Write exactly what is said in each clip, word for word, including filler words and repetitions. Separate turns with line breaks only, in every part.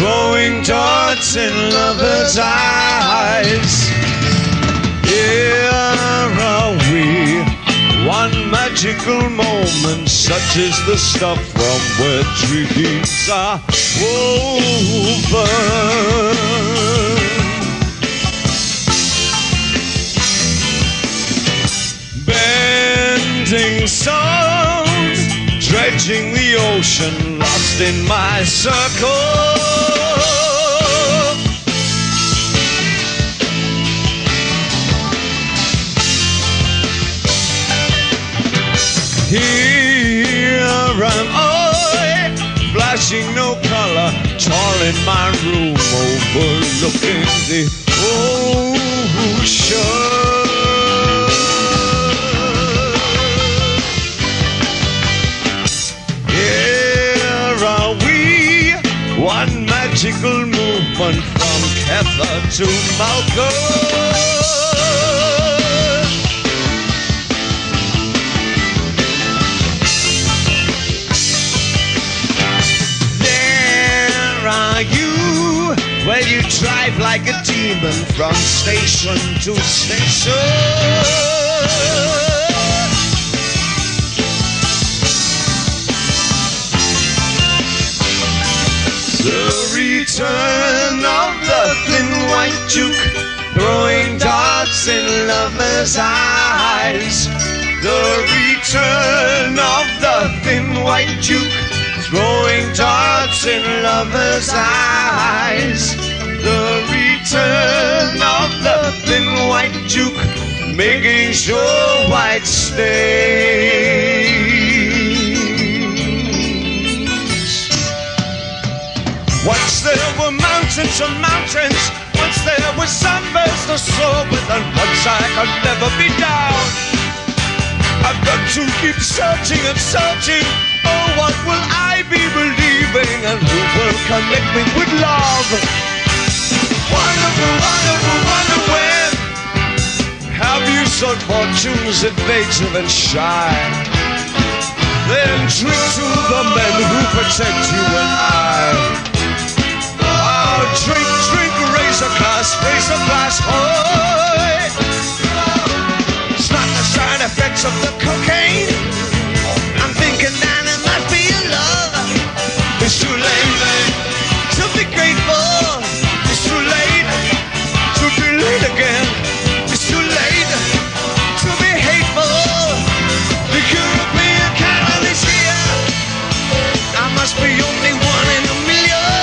throwing darts in lovers' eyes. Here are we, one magical moment, such is the stuff from where dreams are woven. Bending sound, dredging the ocean, lost in my circle. Here am I, flashing no color, tall in my room, overlooking the ocean. One magical movement from Kether to Malkuth. There are you, where you drive like a demon from station to station. The return of the thin white Duke, throwing darts in lovers' eyes. The return of the thin white Duke, throwing darts in lovers' eyes. The return of the thin white Duke, making sure white stays. Once there were mountains and mountains, once there was sunburst or sober, and once I could never be down. I've got to keep searching and searching. Oh, what will I be believing, and who will connect me with love? Wonderful, wonderful, wonder when have you sought fortune's evasive and shy? Then drink to the men who protect you and I. Drink, drink, raise a glass, raise a glass, boy. It's not the side effects of the cocaine. I'm thinking that it must be your love. It's too late to be grateful. It's too late to be late again. It's too late to be hateful. The European kind is here. I must be only one in a million.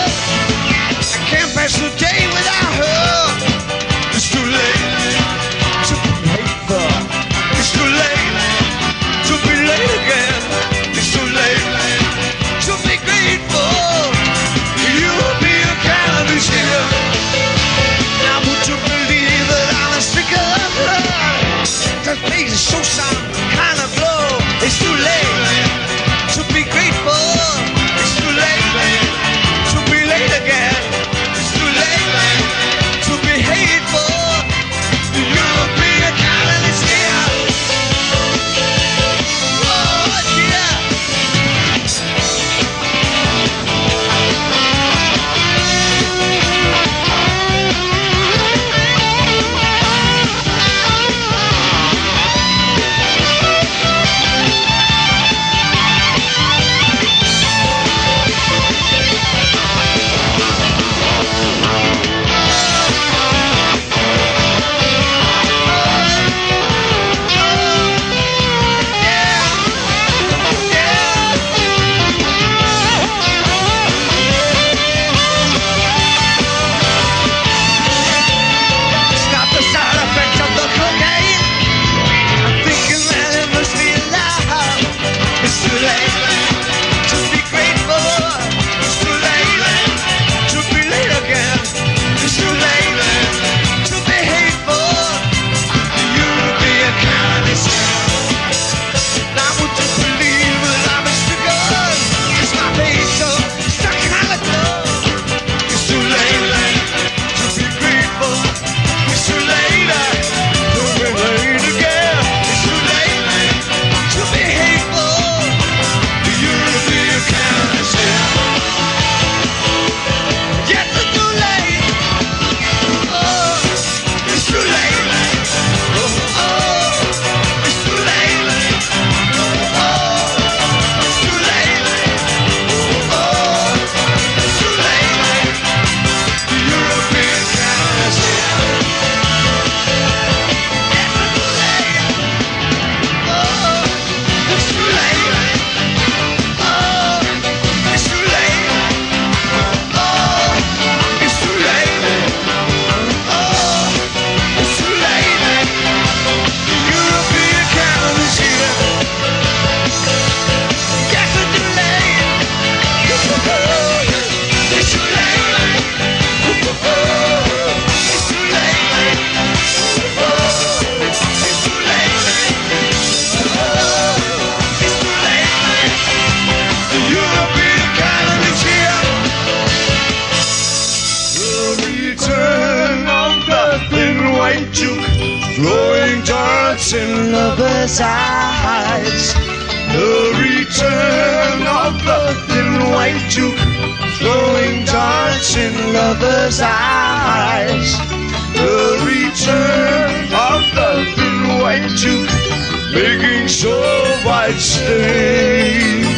darts in lovers' eyes. The return of the thin white Duke, throwing darts in lovers' eyes. The return of the thin white Duke, making sure white stains.